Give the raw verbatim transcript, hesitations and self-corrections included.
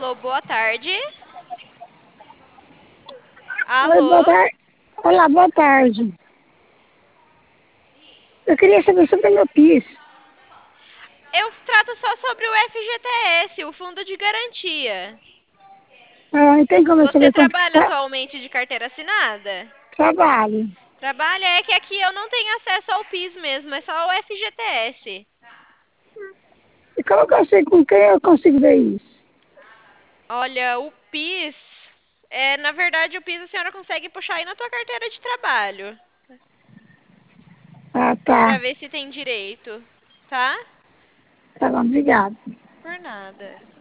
Alô, boa tarde. Oi, boa Alô? tarde. Olá, boa tarde. Eu queria saber sobre o meu PIS. Eu trato só sobre o F G T S, o Fundo de Garantia. Ah, não tem como eu Você saber quanto que trabalha tá? atualmente de carteira assinada? Trabalho. Trabalha? É que aqui eu não tenho acesso ao PIS mesmo, é só o F G T S. E como que eu sei com quem eu consigo ver isso? Olha, o PIS, é, na verdade o PIS a senhora consegue puxar aí na tua carteira de trabalho, Ah, pra tá. ver se tem direito, tá? Tá bom, obrigado. Por nada.